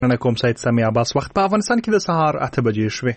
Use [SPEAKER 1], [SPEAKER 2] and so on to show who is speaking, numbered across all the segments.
[SPEAKER 1] نن کوم سید سمی عباس وخت په افغانستان کې د سهار 8 بجې شوې.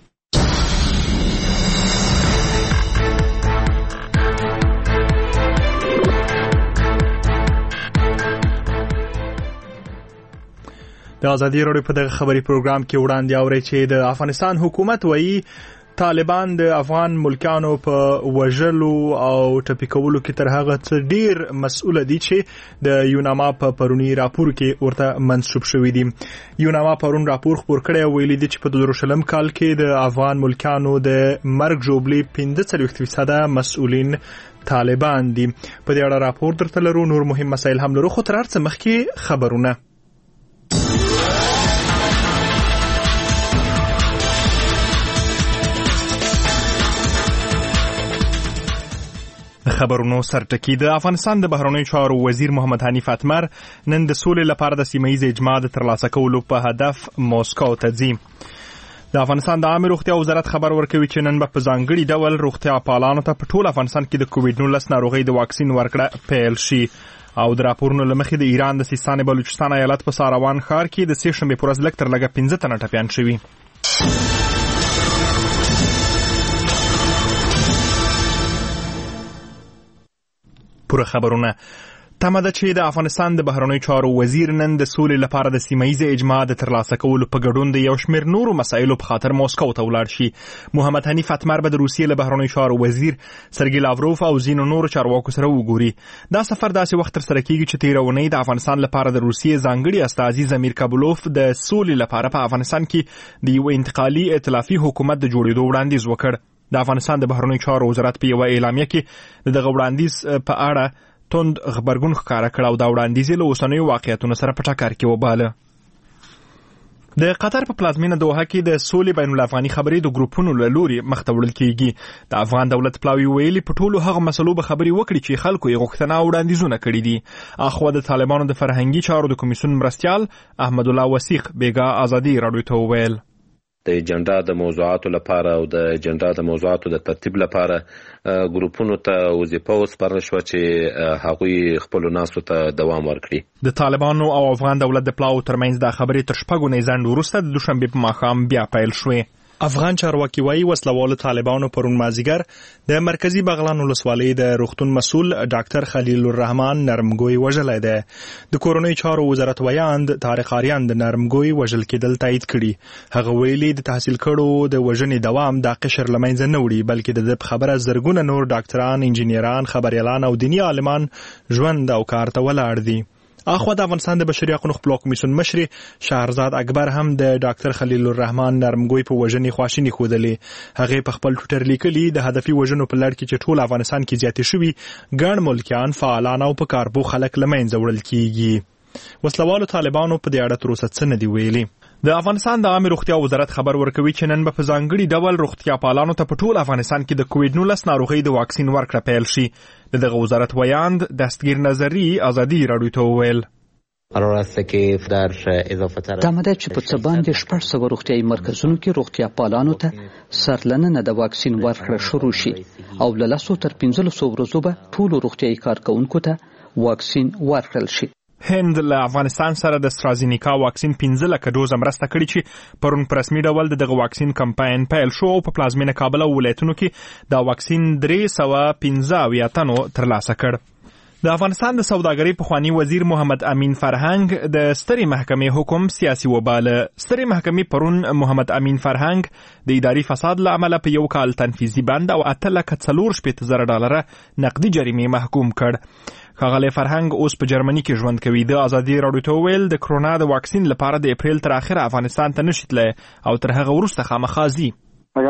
[SPEAKER 1] د ازادي راډیو په دغه خبري پروګرام کې وړاندې اوري چې د افغانستان حکومت وایي طالبان د افغان ملکانو په وژلو او ټپي کولو کې تر هغه څه ډیر مسؤل دي چې د یوناما په پرونی راپور کې ورته منسوب شوی دي. یوناما پرون راپور خپور کړی ویلي دي چې په 2000 کال کې د افغان ملکانو د مرګ جوړې 45% مسؤلین طالبان دي. په دې اړه راپور درته لرو. نور مهم مسایل هم لرو، خو تر هر څه مخکې خبرونه. خبرونو سرټکی. د افغانستان د بهرنیو چارو وزیر محمد حنیف اتمر نن د سولې لپاره د سیمه‌ایز اجماع د ترلاسه کولو په هدف موسکو ته ځي. د افغانستان د عامه روغتیا وزارت خبر ورکوي چې نن په ځانګړي ډول روغتیا پالانو ته په ټول افغانستان کې د کووډ-19 ناروغۍ د واکسین ورکړه پیل شي. او د راپورونو لمخې د ایران د سیستان بلوچستان ایالت په ساروان ښار کې د سې شنبې پر ورځ لږ تر لږه 15 تنه ټپیان شوي. پوره خبرونه. تمه ده چې د افغانستان د بهرنیو چارو وزیر نن د سولې لپاره د سیمه‌ایز اجماع د ترلاسه کولو په ګډون د یو شمېر نورو مسایلو په خاطر موسکو ته ولاړ شي. محمد حنیف اتمر به د روسیې له بهرنیو چارو وزیر سرګی لاوروف او ځینو نورو چارواکو سره وګوري. دا سفر داسې وخت ترسره کیږي چې تېره اونۍ د افغانستان لپاره د روسیې ځانګړي استازي زمیر کابلوف د سولې لپاره په افغانستان کې د یو انتقالي ائتلافي حکومت د جوړېدو وړاندیز وکړ. د افغانستان د بهرنیو چارو وزارت په یو اعلامیه کې دغه وړاندیز په اړه توند خبرګون ښکاره کړ او دا وړاندیز له اوسنیو واقعیتونو سره په ټکر کې وباله. د قطر په پلازمینه دوحه کې د سولې بین الافغاني خبرې د ګروپونو له لوري مخته وړل کېږي. د افغان دولت پلاوي ویلي په ټولو هغه مسلو به خبرې وکړي چې خلکو یې غوښتنه او وړاندیزونه کړي دي. اخوا د طالبانو د فرهنګي چارو د کمیسیون مرستیال احمد الله وثیق بیګا ازادي راډیو ته وویل
[SPEAKER 2] د اجنډا د موضوعاتو لپاره او د اجنډا د موضوعاتو د ترتیب لپاره ګروپونو ته وظیفه وسپارل شوه چې هغوی خپلو ناستو ته دوام ورکړي.
[SPEAKER 1] د طالبانو او افغان دولت د پلاو ترمنځ د خبرې تر شپږو نه ځنډ وروسته د دوشنبې په ماښام بیا پیل شوې. افغان چارواکي وایي وسلوالو طالبانو پرون مازیګر د مرکزی بغلان ولسوالۍ د روغتون مسؤل ډاکټر خلیل الرحمن نرمګوی وژلی دی. د کورنۍ چارو وزارت ویاند طارق آریان د نرمګوی وژل کېدل تایید کړي. هغه ویلي د تحصیل کړو د وژنې دوام د قشر له منځه نه وړي، بلکې د خبره زرګونه نور ډاکټران، انجینران، خبريالان او دیني عالمان ژوند او کار ته ولاړ دي. اخوا د افغانستان د بشري حقوقو خپلواک کمیسیون مشر شهرزاد اکبر هم د ډاکټر خلیل الرحمن نرمګوی په وژنې خواشیني ښودلې. هغه په خپل ټویټر لیکلي د هدفي وژنو په لړ کې چې ټول افغانستان کې زیاتې شوي ګڼ ملکیان، فعالان او په کاربو خلک له منځه وړل کیږي. وسلوالو طالبانو په دې اړه تر اوسه څه نه دي ویلي. د افغانستان د عامه روغتیا وزارت خبر ورکوي چې نن په ځانګړي ډول روغتیا پالانو ته په ټول افغانستان کې د کووډ-19 ناروغۍ د واکسین ورکړه پیل شي. دغه وزارت ویاند دستگیر نظری ازادي راډیو ته وویل
[SPEAKER 3] دامه ده چې په څه باندې 600 روغتیايي مرکزونو کې روغتیا پالانو ته سرلننه د واکسین ورکړه شروع شي او له 10 تر 15 ورځو به ټولو روغتیايي کارکونکو ته واکسین ورکړل شي.
[SPEAKER 1] هند له افغانستان سره د استرازینیکا واکسین 15 لک ډوز مرسته کړې چې پرون په رسمي ډول دغه واکسین کمپاین پیل شو او په پلازمینه کابل او ولایتونو کې دا واکسین 315 تنو ترلاسه کړ. د افغانستان د سوداګرۍ پخوانی وزیر محمد امین فرهنګ د سترې محکمې حکم سیاسي وباله. سترې محکمې پرون محمد امین فرهنګ د اداري فساد له امله په یو کال تنفیذي بند او 8,400,000 ډالر نقدي جریمې محکوم کړ. ښاغلی فرهنګ اوس په جرمني کې ژوند کوي. د ازادي راډیو ته وویل د کرونا د واکسین لپاره د اپریل تر اخره افغانستان ته نشي تللی او تر هغه وروسته خامخا ځي.
[SPEAKER 3] که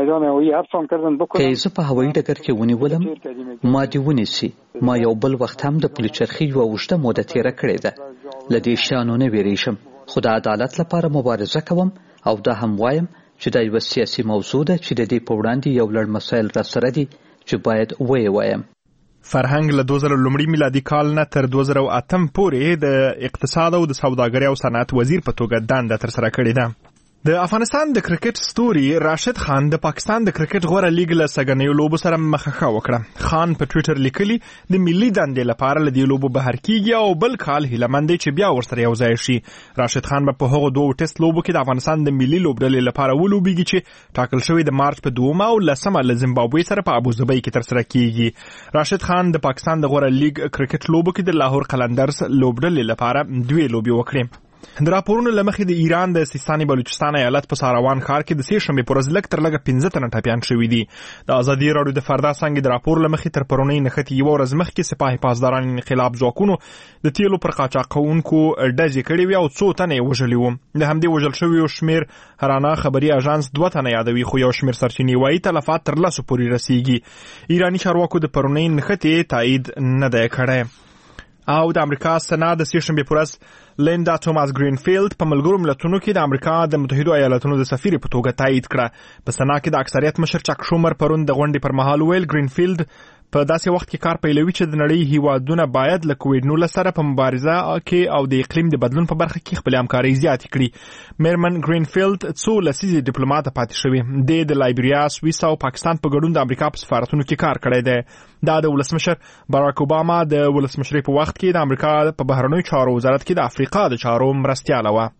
[SPEAKER 3] زه په هوایي ډګر کې ونیولم ما دې ونیسي. ما یو بل وخت هم د پلچرخي یوه اوږده موده تېره کړې ده. له دې شیانو نه ویریږم، خو د عدالت لپاره مبارزه کوم او دا هم وایم چې دا یوه سیاسي موضوع ده چې د دې په وړاندې یو لړ مسایل راسره دي چې باید ویې وایم.
[SPEAKER 1] فرهنګ له 2001 میلادي کال نه تر 2008 پورې د اقتصاد او د سوداګرۍ او صنعت وزیر په توګه دنده ترسره کړې ده. د افغانستان د کرکټ ستوري راشد خان د پاکستان د کرکټ غوره لیګ له سګنیو لوبو سره مخه وکړه. خان په ټوئیټر لیکلي د ملي دندې لپاره له دې لوبو بهر کیږي او بل کال هیلهمند چې بیا ورسره یو ځای شي. راشد خان په هغو دوه ټیسټ لوبو کې د افغانستان د ملي لوبډلې لپاره ولوبېږي چې ټاکل شوی د مارچ په 2 او 10 له زیمبابوې سره په ابوظبي کې ترسره کیږي. راشد خان د پاکستان د غوره لیګ کرکټ لوبو کې د لاهور قلندرز لوبډلې لپاره 2 لوبې وکړې. د راپورونو لمخې د ایران د سیستان بلوچستان ایالت په ساروان ښار کې د سې شنبې پر ورځ لږ تر لږه 15 تنه ټپیان شوي دي. د ازادي راډیو د فردا څنګه د راپور لمخې تر پرونی نښتې یو ورځ مخکې سپاه پاسداران انقلاب ځواکونو د تیلو پر قاچاقونکو ډزې کړې وي او 2 تنه وژلي وو. د همدې وژل شویو شمیر هرانا خبري اژانس 2 تنه یادوي، خو یو شمیر سرچینې وايي تلفات تر 10 پورې رسیږي. ایرانی چارواکو د پرونی نښتې تایید نه دی کړی. او د امریکا سنا د سې شنبې پر ورځ لیندا توماس گرینفیلد په ملګرو ملتونو کې د امریکا د متحده ایالاتونو د سفیر په توګه تایید کړه. په سنا کې د اکثریت مشر چک شومر پرون د غونډې پر مهال ویل گرینفیلد په داسې وخت کې کار پیلوي چې د نړۍ هیوادونه باید له کووډ-19 سره په مبارزه کې او د اقلیم د بدلون په برخه کې خپل همکاري زیاتې کړي. میرمن گرینفیلد څو لسیزې ډیپلوماټ پاتې شوی. د لایبریا، سویس او پاکستان په ګډون د امریکا په سفارتونو کې کار کړی دی. دا د ولسمشر باراک اوباما د ولسمشرۍ په وخت کې د امریکا په بهرنیو چارو وزارت کې د افریقا د چارو مرستیاله وه.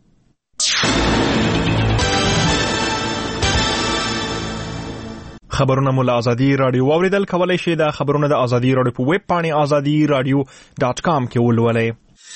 [SPEAKER 1] خبرونه مو له ازادي راډیو واوریدل. کولای شئ د خبرونه د ازادي راډیو په ویب پاڼې azadiradio.com کې ولولئ.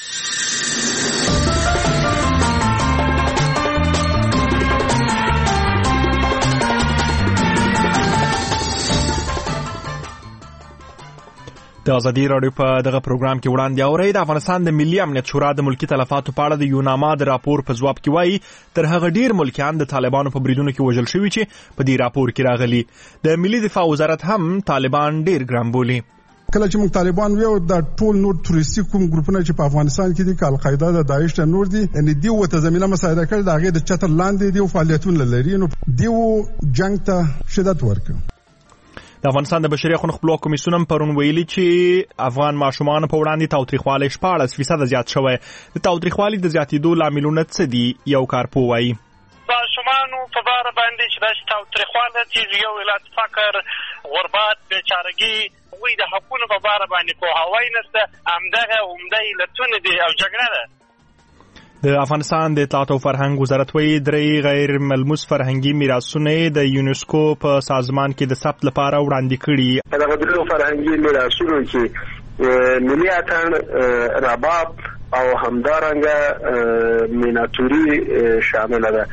[SPEAKER 1] د ازادي راډیو په دغه پروګرام کې وړاندې اورئ. د افغانستان د ملي امنیت شورا د ملکی تلفاتو په اړه د یوناما د راپور په ځواب کې وایي تر هغه ډیر ملکیان د طالبانو په بریدونو کې وژل شوي چې په دې راپور کې راغلي. د ملي دفاع وزارت هم طالبان ډیر ګران بولي.
[SPEAKER 4] کله چې موږ طالبان ویو د ټول نور تروریستي کوم ګروپونه چې په افغانستان کې دي، القاعده د داعش ته نور دي، یعنی دیو ته زمينه مساعده کړي، د هغه د چتر لاندې دیو فعالیتونه لري، نو دیو جنگ ته شدت ورکړي.
[SPEAKER 1] د افغانستان د بشري حقوقو خپلواک کمیسیون هم پرون ویلي چې افغان ماشومان په وړاندې تاوتریخوالی 14% زیات شوی. د تاوتریخوالي د زیاتېدو لاملونه څه دي؟ یو کارپوه وایي
[SPEAKER 5] ماشومانو په باره باندې چې داسې تاوتریخوالی چې یو علت فقر، غربت، بیچارګي، وی د حقونو په باره باندې پوهاوی نشته، همدغه عمده علتونه دي او جګړه ده.
[SPEAKER 1] د افغانستان د اطلاعات او فرهنګ وزارت وایي 3 غیر ملموس فرهنګي میراثونه د یونسکو په سازمان کې د ثبت لپاره وړاندې کړي.
[SPEAKER 6] دا غوډلو فرهنګي میراثونه چې ملي اتن، رباب او همدارنګه میناتوري شامل ده.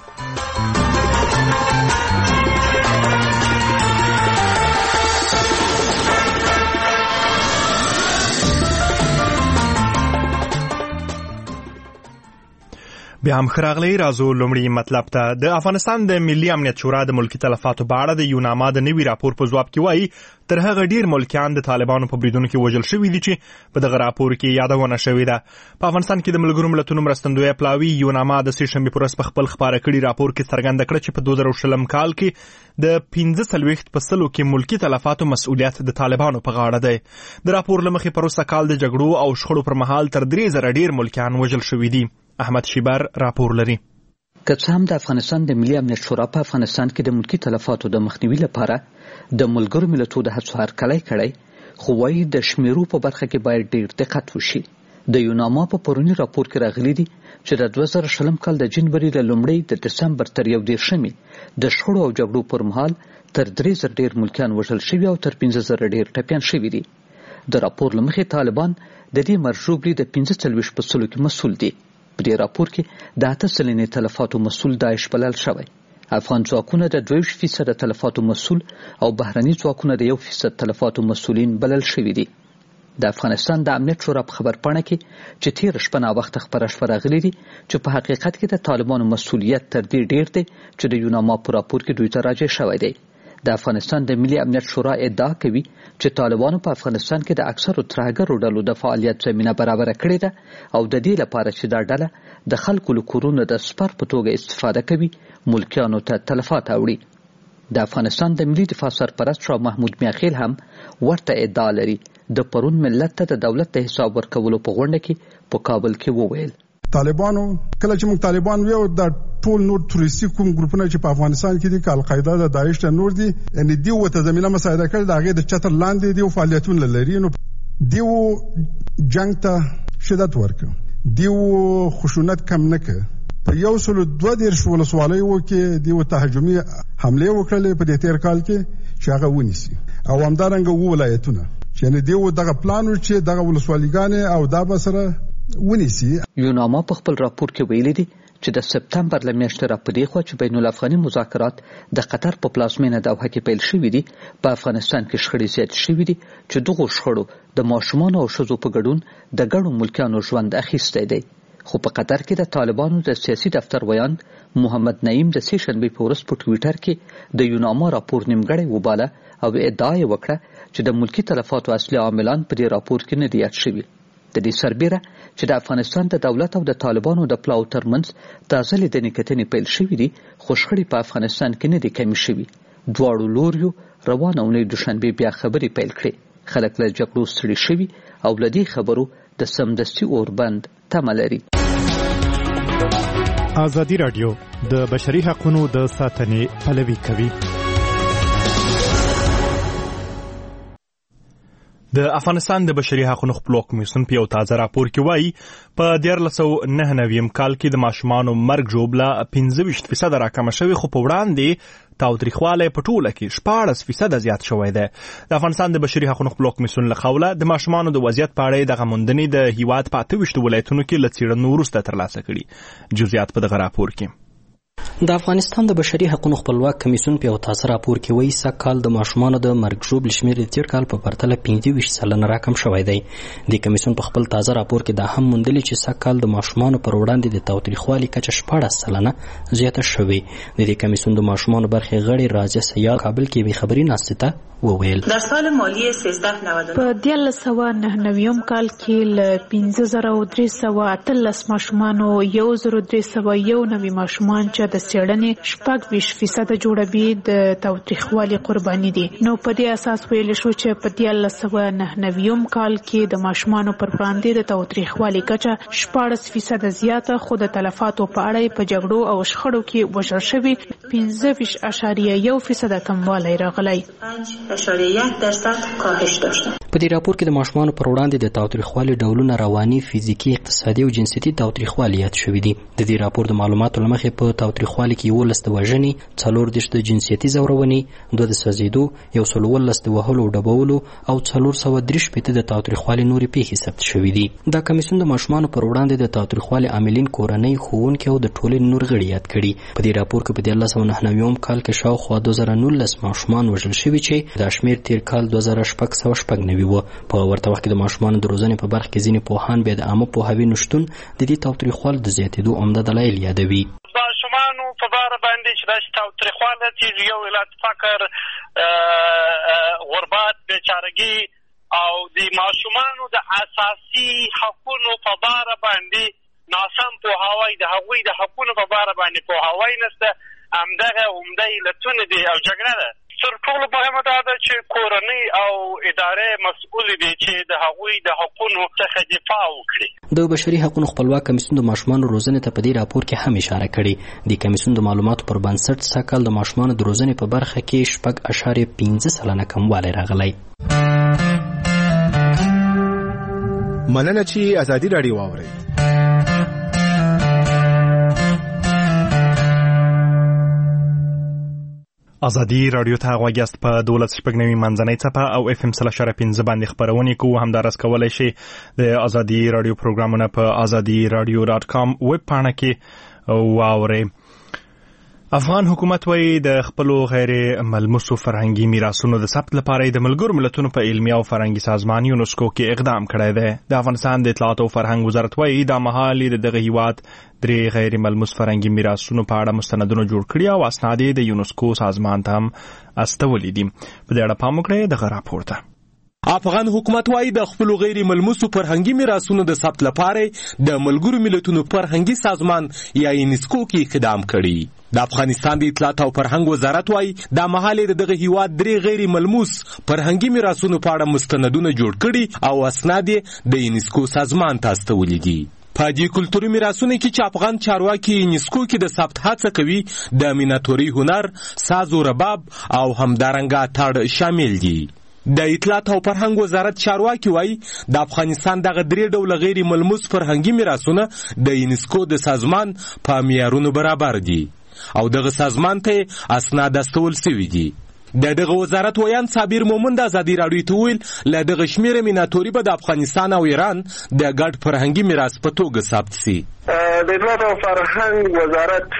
[SPEAKER 6] بیا هم خراغلی رازو لومړی مطلب ته. د افغانستان د ملي امنیت شورا د ملکی تلفاتو په اړه د یوناما د نوي راپور په ځواب کې وایي تر هغه ډیر ملکیان د طالبانو په بریدونو کې وژل شوي دي چې په دغه راپور کې یادونه شوې ده. په افغانستان کې د ملګرو ملتونو مرستندوی پلاوي یوناما د سې شنبې پر ورځ په خپل خبره کړي راپور کې څرګنده کړه چې په 2020 کال کې د 15% کې ملکی تلفاتو مسؤلیت د طالبانو په غاړه دی. د راپور لمخې په وروسته کال د جګړو او شخړو پر مهال تر 3000 ډیر ملکیان وژل شوي دي. احمد شیبر راپور لري.
[SPEAKER 3] که څه هم د افغانستان د ملي امنیت شورا په افغانستان کې د ملکی تلفاتو د مخنیوي لپاره د ملګرو ملتونو د هڅو هرکلی کړی، خو وايي د شمیرو په برخه کې باید ډیر دقت وشي. د یوناما په پرونی راپور کې راغلي دي چې د 2020 کال د جنوري له لومړۍ د دسمبر تر 11 د شخړو او جګړو پر مهال تر 3000 ډیر ملکیان وژل شوي او تر 15000 ډیر ټپیان شوي دي. د راپور لمخې طالبان د دې مرجوبلي د 45% کې مسؤل دي. په دې راپور کې د 8% تلفاتو مسؤل داعش بلل شوی. افغان ځواکونه د 22% تلفاتو مسؤل او بهرني ځواکونه د 1% تلفاتو مسؤلین بلل شوي دي. د افغانستان د امنیت شورا په خبرپاڼه کې چې تیر شپه نا وخت خبره شوه راغلي دي چې په حقیقت کې د طالبانو مسؤلیت تر دې ډیر دی چې د یوناما په راپور کې دوی ته راجع شوی دی. د افغانستان د ملي امنیت شورا ادعا کوي چې طالبانو په افغانستان کې د اکثرو ترهګرو ډلو د فعالیت زمینه برابره کړې ده او د دې لپاره چې دا ډله د خلکو له کورونو د سپر په توګه استفاده کوي، ملکیانو ته تلفات اړوي. د افغانستان د ملي دفاع سرپرست شاه محمود میاخیل هم ورته ادعا لري. د پرون ملت ته د دولت د حساب ورکولو په غونډه کې په کابل کې وویل
[SPEAKER 4] طالبانو کله چې موږ طالبان ویو د ټول نور تروریستي کوم ګروپونه چې په افغانستان کې دي القاعده د داعش ته نور دي یعنی دی وته زمينه مساعده کړ د هغه د چتر لاندې دی فعالیتونه لري نو دیو جنگ ته شدت ورکړ دیو خشونت کم نه کړ په یو سل 2 ولسوالۍ وکي دیو تهاجمي حمله وکړلې په دې تیر کال کې چې هغه ونیسي او همدارنګه ولایتونه چې دیو دغه پلان چې دغه ولسوالیګانې او دا بسره ونیسي.
[SPEAKER 3] یوناما په خپل راپور کې ویلي دي چې د سپتمبر لمیاشتې راپدې خو چې بین الافغاني مذاکرات د قطر په پلازمینه دوحه کې پیل شوې دي په افغانستان کې شخړې زیات شوې دي چې دغه شخړو د ماشومان او ښځو په ګډون د ګڼو ملکیانو ژوند اخیستی دی. خو په قطر کې د طالبانو د سیاسي دفتر ویان محمد نعیم د سې شنبې په ورځ په ټویټر کې د یوناما راپور نیمګړی وباله او ادعا یې وکړه چې د ملکی تلفاتو اصلي عاملان په دې راپور کې نه دي یاد شوي. د دې سربیره چې د افغانستان د دولت او د طالبانو د پلاو ترمنځ تازه لیدنې کتنې پیل شوې دي خو شخړې په افغانستان کې نه دي کمې شوي. دواړو لوریو روانه اونۍ دوشنبې بیا خبرې پیل کړې. خلک له جګړو ستړي شوي او له دې خبرو د سمدستي اوربند تمه لري.
[SPEAKER 1] ازادي راډیو د بشري حقوقو د ساتنې پلوي کوي. د افغانستان د بشري حقوقو خپلواک کمیسیون په یو تازه راپور کې وایي په 1999 کال کې د ماشومانو مرګ ژوبله 25% راکمه شوې خو په وړاندې تاوتریخوالی په ټوله کې 14% زیات شوی دی. د افغانستان د بشري حقوقو خپلواک کمیسیون له خوا د ماشومانو د وضعیت په اړه دغه موندنې د هیواد په 28 ولایتونو کې له څېړنو وروسته ترلاسه کړي. جزئیات په دغه راپور کې.
[SPEAKER 7] د افغانستان د بشري حقوقو خپلواک کمیسیون په یو تازه راپور کې وایي سږکال د ماشومانو د مرګ ژوبل شمېر د تیر کال په پرتله 25% راکم شوی دی. د کمیسیون په خپل تازه راپور کې دا هم موندلي چې سږکال د ماشومانو پر وړاندې د تاوتریخوالي کچه 14% زیاته شوې. د دې کمیسیون د ماشومانو برخې غړي راځي سیال کابل کې به خبري ناشته وویل.
[SPEAKER 8] در سال مالی 1399
[SPEAKER 9] په 1999 کال کې ل 5318 ماشومانو 1301 ماشومان چې د څېړنې 20% جوړوي د تاوتریخوالي قرباني دي. نو په دې اساس ویل شو چې په 1999 کال کې د ماشومانو پر وړاندې د تاوتریخوالي کچه 14% زیاته خو د تلفاتو په اړه په جګړو او شخړو کې وژل شوي 15.1% کموالی راغلی.
[SPEAKER 8] 1.1% کاهش داشته.
[SPEAKER 7] په دې راپور کې د ماشومانو پر وړاندې د تاوتریخوالي ډولونه رواني، فزیکي، اقتصادي او جنسیتي تاوتریخوالي یاد شوي دي. د دې راپور د معلوماتو له مخې په تاوتریخوالي کې 11 د وژنې، 14 د جنسیتي ځورونې، 2 د سوځېدو، 111 د وهلو او ډبولو او 433 د تاوتریخوالي نورې پیښې ثبت شوي دي. دا کمیسیون د ماشومانو پر وړاندې د تاوتریخوالي عاملین، کورنۍ، ښوونکي او د ټولنې نور غړي یاد کړي. په دې راپور کې په 1999 کال کې شاوخوا 2019 ماشومان وژل شوي چې دا شمېر تیر کال 2699 و. په ورته وخت کې د ماشومانو د روزنې په برخه کې ځینې پوهان بیا د عامه پوهاوي نشتون د دې تاوتریخوالي د زیاتېدو عمده دلایل یادوي.
[SPEAKER 5] ماشومانو په باره باندې چې داسې تاوتریخوالی چې یو علت فقر، غربت، بیچارګي او د ماشومانو د اساسي حقونو په باره باندې ناسم پوهاوی، د هغوی د حقونو په باره باندې پوهاوی نشته، همدغه عمده علتونه دي او جګړه ده. تر ټولو مهمه دا ده چې کورنۍ او ادارې مسؤل دي چې د هغوی د حقونو څخه دفاع وکړي.
[SPEAKER 7] د بشري حقوقو خپلواک کمیسیون د ماشومانو روزنې ته په دې راپور کې هم اشاره کړې. د کمیسیون د معلوماتو پر بنسټ سږکال د ماشومانو د روزنې په برخه کې 6.5% کموالی راغلی.
[SPEAKER 10] مننه چې ازادي راډیو واورئ.
[SPEAKER 1] ازادي راډیو ته غوږ یاست. په 12.9 منځنۍ څپه او FM 3.5 باندې خبرونه کوو. همدارس کولای شي د ازادي راډیو پروګرامونه په azadiradio.com ویب پاڼه کې واورئ. افغان حکومت وایي د خپلو غیر ملموسو فرهنګي میراثونو د ثبت لپاره د ملګرو ملتونو په علمي او فرهنګي سازمان یونسکو کې اقدام کړی دی. د افغانستان د اطلاعات او فرهنګ وزارت وایي دا مهال دغه هیواد 3 غیر ملموس فرهنګي میراثونو په اړه مستندونه جوړ کړي او اسناد د یونسکو سازمان ته هم استولي دي. په دې اړه پام وکړئ دغه راپور ته.
[SPEAKER 11] افغان حکومت وايي د خپل غیر ملموسو فرهنګي میراثونو د ثبت لپاره د ملګرو ملتونو فرهنګي سازمان یا یونسکو کې اقدام کړي. د افغانستان د اطلاعات او فرهنګ وزارت وايي دا مهال دغه هیواد 3 غیر ملموس فرهنګي میراثونو په اړه مستندونه جوړ کړي او اسناد د یونسکو سازمان ته استولي دي. په دې کلتوري میراثونو کې چې افغان چارواکي یونسکو کې د ثبت هڅه کوي د میناتوري هنر، ساز و رباب او همدارنګه اتاړ شامل دي. د اطلاعات او فرهنګ وزارت چارواکي وایي د افغانستان دغه 3 ډوله غیر ملموس فرهنګي میراثونه د یونسکو د سازمان په معیارونو برابر دي او دغه سازمان ته اسناد استول شوي دي. د دغه وزارت ویان صابر مومند د ازادي راډیو ته ویل له دغه شمیره میناتوري به د افغانستان او ایران د ګډ فرهنګي میراث په توګه ثبت شي.
[SPEAKER 12] د اطلاعات او فرهنګ وزارت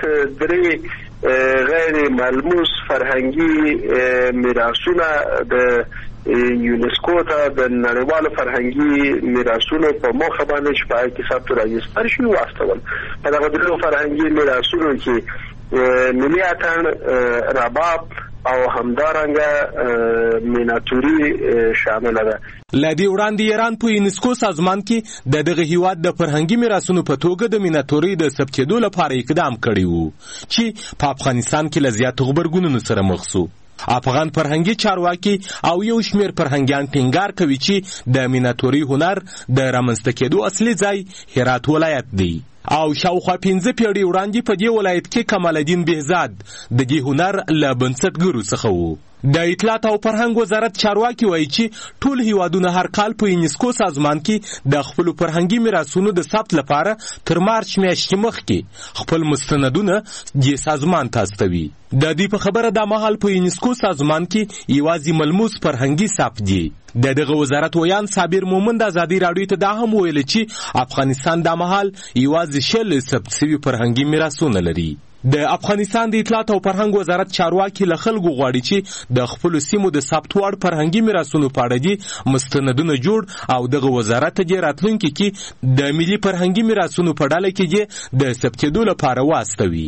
[SPEAKER 12] 3 غیر ملموس فرهنګي میراثونه د یونسکو ته د نړیوالو فرهنګي میراثونو په موخه باندې چې په کې ثبت راځي شوي واستول. په دغه 3 فرهنګي میراثونو کې ملي اتڼ، رباب او همدارنګه میناتوري شامل ده.
[SPEAKER 11] لدی وړاندې ایران په یونسکو سازمان کې د دغه هیواد د فرهنګي میراثونو په توګه د میناتوري د ثبتېدو لپاره اقدام کړی وو چې په افغانستان کې له زیاتو غبرګونونو سره مخ شو. افغان فرهنګي چارواکي او یو شمیر فرهنګیان ټینګار کوي چې د میناتوري هنر د رامنځته کېدو اصلي ځای هرات ولایت دی او شاوخوا 15 پیړۍ وړاندې په دې ولایت کې کمال الدین بهزاد د دې هنر له بنسټګرو څخه وو. د اطلاعات او فرهنګ وزارت چارواکي وایي چې ټول هیوادونه هر کال په یونسکو سازمان کې د خپل فرهنګي میراثونو د ثبت لپاره تر مارچ میاشتې مخکې خپل مستندونه د سازمان ته استوي. د دې په خبره د مهال په یونسکو سازمان کې یوازې ملموس فرهنګي ثبت دي. دغه وزارت ویان صابر مومند ازادي راډیو ته دا هم ویل چې افغانستان د مهال یوازې 10 ثبت شوي فرهنګي میراثونه لري. د افغانستان د اطلاعات او فرهنګ وزارت چارواکي له خلکو غواړي چې د خپل سیمو د ثبت وړ فرهنګي میراثونو په اړه دي مستندونه جوړ او دغه وزارت د راتلونکي کې د ملي فرهنګي میراثونو په ډله کې د ثبتېدو لپاره واستوي.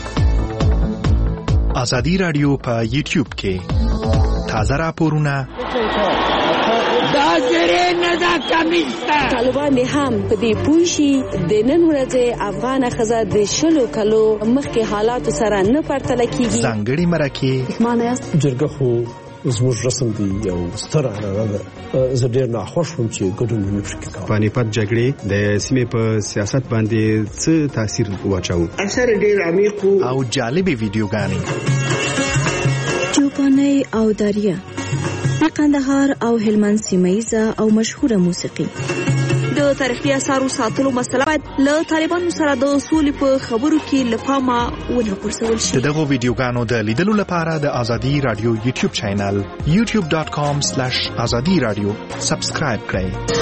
[SPEAKER 6] ازادي راډیو په یوټیوب کې تازه راپورونه
[SPEAKER 13] طالبان هم په دې پوښي د نن ورځې افغان ښځه د 20 کلو مخکې حالات سره نه پرتله کیږي.
[SPEAKER 6] ځانګړي مرکه
[SPEAKER 14] معنی جرګه خو زموږ رسم دی یو ستر عنعنه ده. زه ډېر ناخوښ وم چې ګډون مې پکې کاوه.
[SPEAKER 10] پانیپت جګړې د سیمې په سیاست باندې څه تاثیر واچاوه؟
[SPEAKER 14] اثر ډېر عمیق
[SPEAKER 6] او جالبې ویډیوګانې
[SPEAKER 15] چوپاني او داریا د قندهار او هلمند سیمه‌یزه او مشهوره موسیقي.
[SPEAKER 13] د تاریخي اثارو ساتلو مسله باید له طالبانو سره د سولې په خبرو کې له پامه ونه غورځول شي.
[SPEAKER 6] دغه ویډیوګانو د لیدلو لپاره د ازادي رادیو یوټیوب چینل youtube.com/azadiradio سبسکرایب کړئ.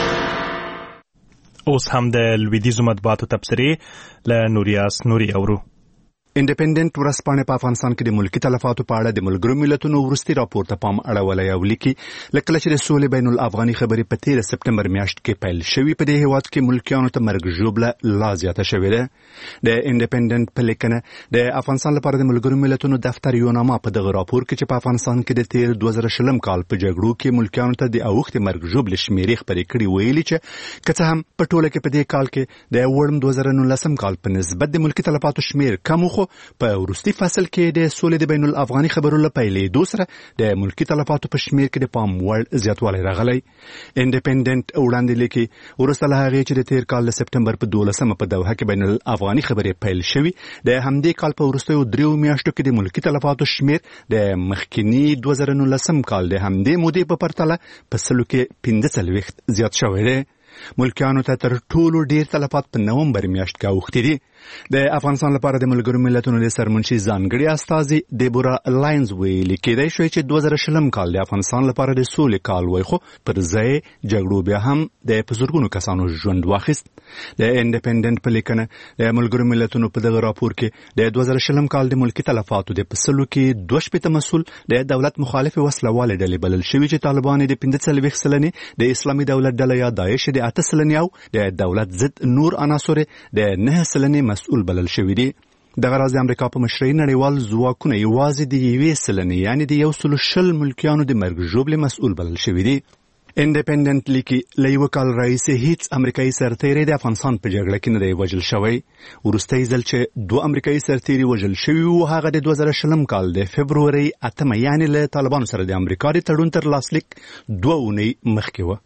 [SPEAKER 6] اوس هم د لویدیځو مطبوعاتو تبصرې له نوریاس نوري اورو.
[SPEAKER 10] انډیپندنت ورځپاڼه په افغانستان کې د ملکی تلفاتو په اړه د ملګرو ملتونو وروستي راپور ته پام اړولی او لیکي لکه چې د سولې بین الافغاني خبرې په 13 سپټمبر میاشت کې پیل شوې په دې هیواد کې ملکیانو ته مرګ ژوبله لا زیاته شوې ده. د انډیپندنت په لیکنه د افغانستان لپاره د ملګرو ملتونو دفتر یو نامه په دغه راپور کې چې په افغانستان کې د 2020 کال په جګړو کې ملکیانو ته د اوښتې مرګ ژوبلې شمیرې خبرې کړې ویلي چې که څه هم په ټوله کې په دې کال کې د وړم 2019 کال په نسبت د ملکی تلفاتو شمیر کم خو په وروستي فصل کې د سولې د بین الافغاني خبرو له پیلېدو سره د ملکی تلفاتو په شمیر کې د پام وړ زیاتوالی راغلی. انډیپندنت وړاندې لیکي وروسته له هغې چې د تیر کال د سپټمبر په 12 په دوحه کې بین الافغاني خبرې پیل شوي د همدې کال په وروستیو 3 میاشتو کې د ملکی تلفاتو شمیر د مخکینی 2019 کال د همدې مودې په پرتله په سلو کې 45 زیات شوی دی. ملکیانو ته تر ټولو ډیر تلفات په نومبر میاشت کې اوښتي دي. د افغانستان لپاره د ملګرو ملتونو د سرمنشي ځانګړي استازي دیبورا لاینز ویلي کېدای شوی چې 2020 کال د افغانستان لپاره د سولې کال وای خو پر ځای جګړو بیا هم د بزرګونو کسانو ژوند واخیست. د انډیپندنت په لیکنه د ملګرو ملتونو په دغه راپور کې د 2020 کال د ملکی تلفاتو د پسلو کې 2 مسؤل د دولت مخالف وسلواله ډلې بلل شوی چې طالبان د 45 سلنې د اسلامي دولت ډله یا داعش د 8 سلنې او د دولت ضد نور عناصر د 9 سلنې مسؤل بلل شوی دي. دغه راز د امریکا په مشرۍ نړیوال ځواکونه یوازې د 1 سلنې یعنی د 120 ملکیانو د مرګ ژوبلې مسؤل بلل شوی دي. انډیپندنت لیکي له یو کال راهیسې هیڅ امریکایي سرتیری د افغانستان په جګړه کې نه دی وژل شوی. وروستی ځل چې 2 امریکایي سرتیري وژل شوي وو هغه د 2020 کال د فبرورۍ 8 یعنی له طالبانو سره د امریکا د تړون تر لاسلیک 2 اونۍ مخکې وه.